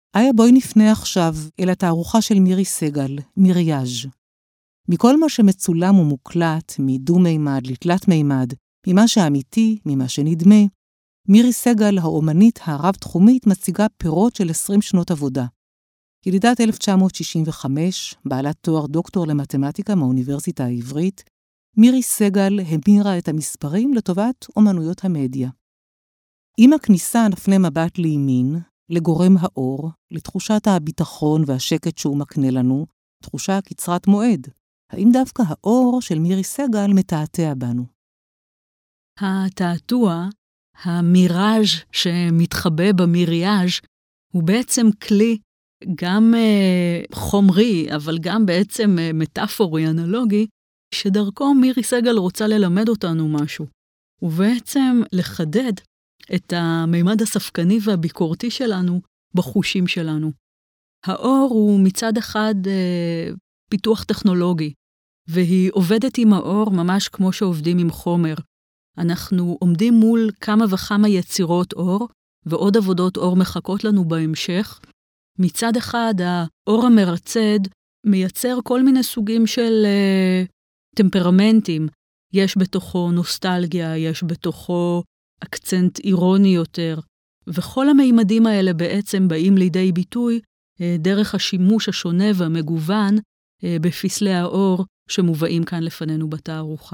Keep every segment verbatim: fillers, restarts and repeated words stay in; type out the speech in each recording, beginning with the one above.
איה, בואי נפנה עכשיו אל התערוכה של מירי סגל, מיריאז'. מכל מה שמצולם ומוקלט, מדו-מימד לתלת מימד, ממה שאמיתי, ממה שנדמה, מירי סגל, האומנית הרב-תחומית, מציגה פירות של עשרים שנות עבודה. ילידת אלף תשע מאות שישים וחמש, בעלת תואר דוקטור למתמטיקה מהאוניברסיטה העברית, מירי סגל המירה את המספרים לטובת אומנויות המדיה. עם הכניסה נפנה מבט לימין, לגורם האור, לתחושת הביטחון והשקט שהוא מקנה לנו, תחושה קצרת מועד. האם דווקא האור של מירי סגל מתעתע בנו? התעתוע, המיראז' שמתחבא במיריאז', הוא בעצם כלי גם אה, חומרי, אבל גם בעצם אה, מטאפורי, אנלוגי, שדרכו מירי סגל רוצה ללמד אותנו משהו. ובעצם לחדד את המימד הספקני והביקורתי שלנו בחושים שלנו. האור הוא מצד אחד אה, פיתוח טכנולוגי, והיא עובדת עם האור ממש כמו שעובדים עם חומר. אנחנו עומדים מול כמה וכמה יצירות אור, ועוד עבודות אור מחכות לנו בהמשך. מצד אחד, האור המרצד מייצר כל מיני סוגים של אה, טמפרמנטים. יש בתוכו נוסטלגיה, יש בתוכו אקצנט אירוני יותר, וכל המימדים האלה בעצם באים לידי ביטוי אה, דרך השימוש השונה והמגוון אה, בפסלי האור שמובאים כאן לפנינו בתערוכה.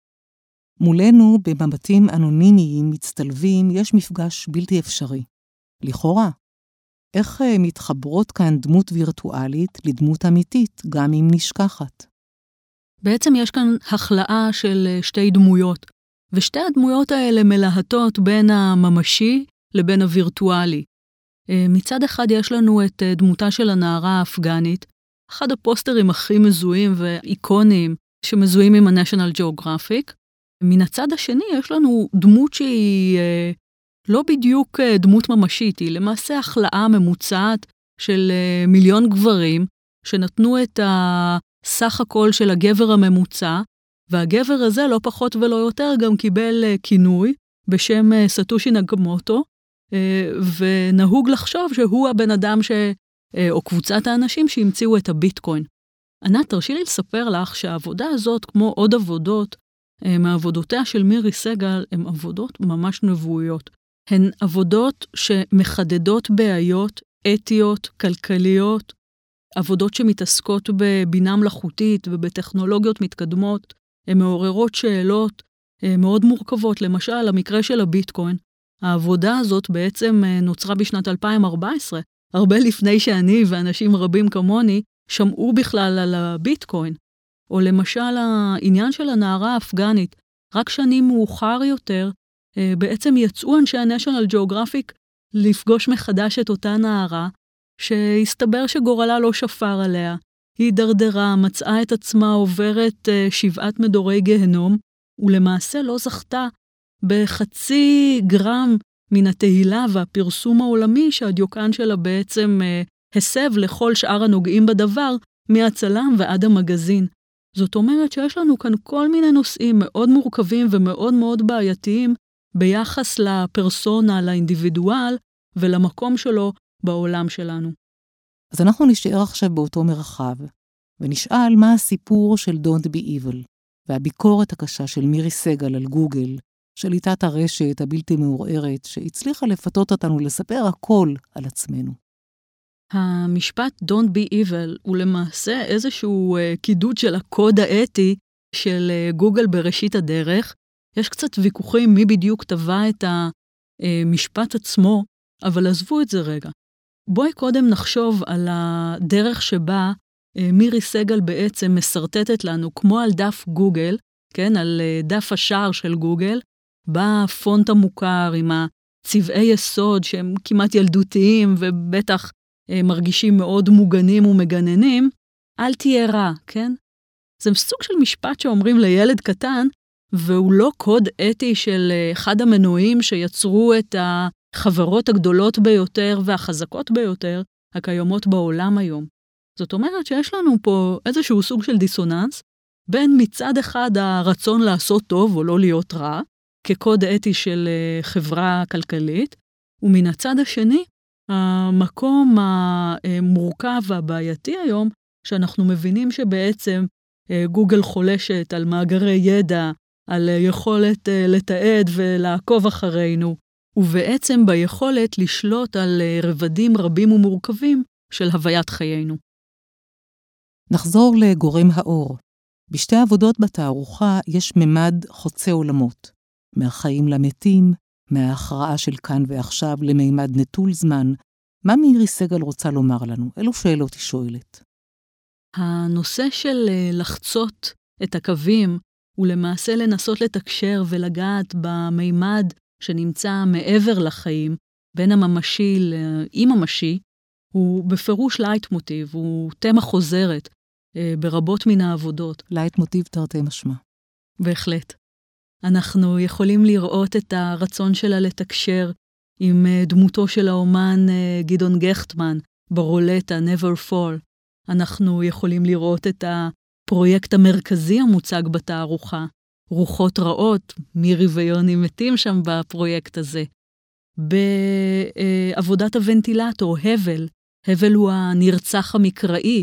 מולנו, במבטים אנונימיים מצטלבים, יש מפגש בלתי אפשרי. לכאורה, איך אה, מתחברות כאן דמות וירטואלית לדמות אמיתית, גם אם נשכחת? בעצם יש כאן החלאה של שתי דמויות, ושתי הדמויות האלה מלהטות בין הממשי לבין הווירטואלי. מצד אחד יש לנו את דמותה של הנערה האפגנית, אחד הפוסטרים הכי מזוהים ואיקוניים שמזוהים עם ה-National Geographic. מן הצד השני יש לנו דמות שהיא לא בדיוק דמות ממשית, היא למעשה החלאה ממוצעת של מיליון גברים שנתנו את הסך הכל של הגבר הממוצע, והגבר הזה לא פחות ולא יותר גם קיבל כינוי בשם סטושי נקמוטו, ונהוג לחשוב שהוא הבן אדם ש... או קבוצת האנשים שהמציאו את הביטקוין. ענת, תרשי לי לספר לך שהעבודה הזאת, כמו עוד עבודות, מעבודותיה של מירי סגל, הן עבודות ממש נבואיות. הן עבודות שמחדדות בעיות אתיות, כלכליות, עבודות שמתעסקות בבינה מלאכותית ובטכנולוגיות מתקדמות, הן מעוררות שאלות מאוד מורכבות. למשל, המקרה של הביטקוין, העבודה הזאת בעצם נוצרה בשנת אלפיים וארבע עשרה, הרבה לפני שאני ואנשים רבים כמוני שמעו בכלל על הביטקוין. או למשל, העניין של הנערה האפגנית, רק שנים מאוחר יותר, בעצם יצאו אנשי ה-National Geographic לפגוש מחדש את אותה נערה, שהסתבר שגורלה לא שפר עליה. היא דרדרה, מצאה את עצמה עוברת שבעת מדורי גהנום, ולמעשה לא זכתה בחצי גרם מן התהילה והפרסום העולמי שהדיוקן שלה בעצם הסב לכל שאר הנוגעים בדבר, מהצלם ועד המגזין. זאת אומרת שיש לנו כאן כל מיני נושאים מאוד מורכבים ומאוד מאוד בעייתיים ביחס לפרסונה, לאינדיבידואל ולמקום שלו בעולם שלנו. אז אנחנו נשאר עכשיו באותו מרחב, ונשאל מה הסיפור של Don't Be Evil, והביקורת הקשה של מירי סגל על גוגל, שליטת הרשת הבלתי מעורערת, שהצליחה לפתות אותנו לספר הכל על עצמנו. המשפט Don't Be Evil הוא למעשה איזשהו uh, קידוד של הקוד האתי של uh, גוגל בראשית הדרך. יש קצת ויכוחים מי בדיוק טבע את המשפט עצמו, אבל עזבו את זה רגע. בואי קודם נחשוב על הדרך שבה uh, מירי סגל בעצם מסרטטת לנו, כמו על דף גוגל, כן, על uh, דף השער של גוגל, בפונט המוכר עם הצבעי יסוד שהם כמעט ילדותיים ובטח מרגישים מאוד מוגנים ומגננים, אל תהיה רע, כן? זה סוג של משפט שאומרים לילד קטן, והוא לא קוד אתי של אחד המנועים שיצרו את החברות הגדולות ביותר והחזקות ביותר הקיימות בעולם היום. זאת אומרת שיש לנו פה איזשהו סוג של דיסוננס, בין מצד אחד הרצון לעשות טוב או לא להיות רע, כקוד אתי של חברה כלכלית, ומן הצד השני, המקום המורכב והבעייתי היום, שאנחנו מבינים שבעצם גוגל חולשת על מאגרי ידע, על יכולת לתעד ולעקוב אחרינו, ובעצם ביכולת לשלוט על רבדים רבים ומורכבים של הוויית חיינו. נחזור לגורם האור. בשתי עבודות בתערוכה יש ממד חוצה עולמות. מהחיים למתים, מההכרעה של כאן ועכשיו למימד נטול זמן. מה מירי סגל רוצה לומר לנו? אילו שאלות היא שואלת? הנושא של לחצות את הקווים, ולמעשה לנסות לתקשר ולגעת במימד שנמצא מעבר לחיים, בין הממשי לאי ממשי, הוא בפירוש לייט מוטיב, הוא תמה חוזרת ברבות מן העבודות. לייט מוטיב תרתי משמע. בהחלט. אנחנו יכולים לראות את הרצון שלה לתקשר עם דמותו של האומן גדעון גכטמן, ברולטה Never Fall. אנחנו יכולים לראות את הפרויקט המרכזי המוצג בתערוכה, רוחות רעות, מירי ויוני מתים שם בפרויקט הזה. בעבודת הוונטילטור, הבל, הבל הוא הנרצח המקראי,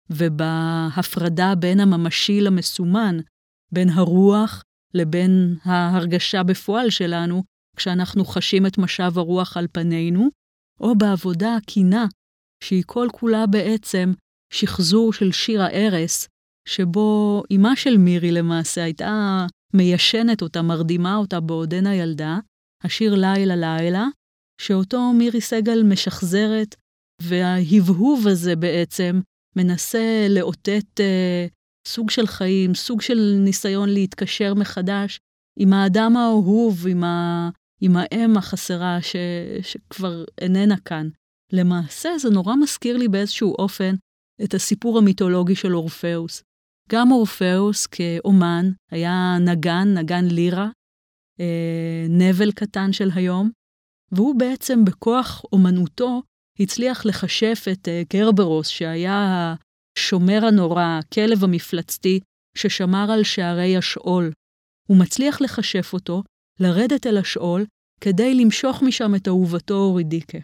ובהפרדה בין הממשי למסומן, בין הרוח לבין ההרגשה בפועל שלנו, כשאנחנו חשים את משב הרוח על פנינו, או בעבודה הקינה, שהיא כל כולה בעצם שחזור של שיר הארס, שבו אמא של מירי למעשה הייתה מיישנת אותה, מרדימה אותה בעודנה ילדה, השיר לילה לילה, שאותו מירי סגל משחזרת, וההבהוב הזה בעצם מנסה לאותת אה, סוג של חיים, סוג של ניסיון להתקשר מחדש עם האדם האהוב, עם, ה, עם האם החסרה ש, שכבר איננה כאן. למעשה זה נורא מזכיר לי באיזשהו אופן את הסיפור המיתולוגי של אורפאוס. גם אורפאוס כאומן היה נגן, נגן לירה, אה, נבל קטן של היום, והוא בעצם בכוח אומנותו הצליח לחשף את אה, קרברוס, שהיה השומר הנורא, הכלב המפלצתי, ששמר על שערי השאול. הוא מצליח לחשף אותו, לרדת אל השאול, כדי למשוך משם את אהובתו אורידיקה.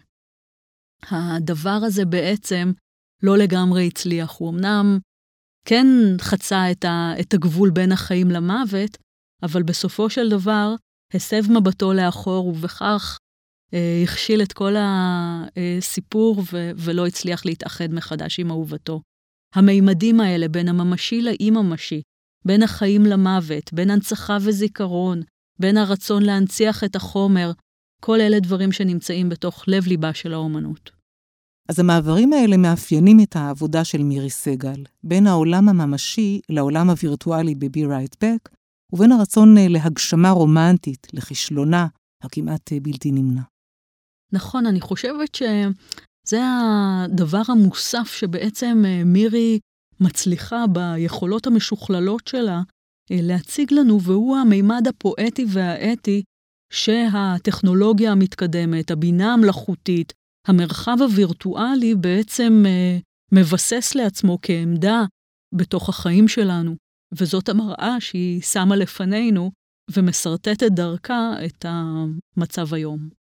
הדבר הזה בעצם לא לגמרי הצליח. הוא אמנם כן חצה את, ה, את הגבול בין החיים למוות, אבל בסופו של דבר הסב מבטו לאחור, ובכך אה, הכשיל את כל הסיפור ו, ולא הצליח להתאחד מחדש עם אהובתו. המימדים האלה בין הממשי לאי ממשי, בין החיים למוות, בין הנצחה וזיכרון, בין הרצון להנציח את החומר, כל אלה דברים שנמצאים בתוך לב ליבה של האומנות. אז המעברים האלה מאפיינים את העבודה של מירי סגל, בין העולם הממשי לעולם הווירטואלי ב-Be Right Back, ובין הרצון להגשמה רומנטית, לכישלונה, הכמעט בלתי נמנע. נכון, אני חושבת שזה הדבר המוסף שבעצם מירי מצליחה ביכולות המשוכללות שלה להציג לנו, והוא המימד הפואטי והאתי שהטכנולוגיה המתקדמת, הבינה המלאכותית, המרחב הווירטואלי בעצם מבסס לעצמו כעמדה בתוך החיים שלנו, וזאת המראה שהיא שמה לפנינו ומסרטטת דרכה את המצב היום.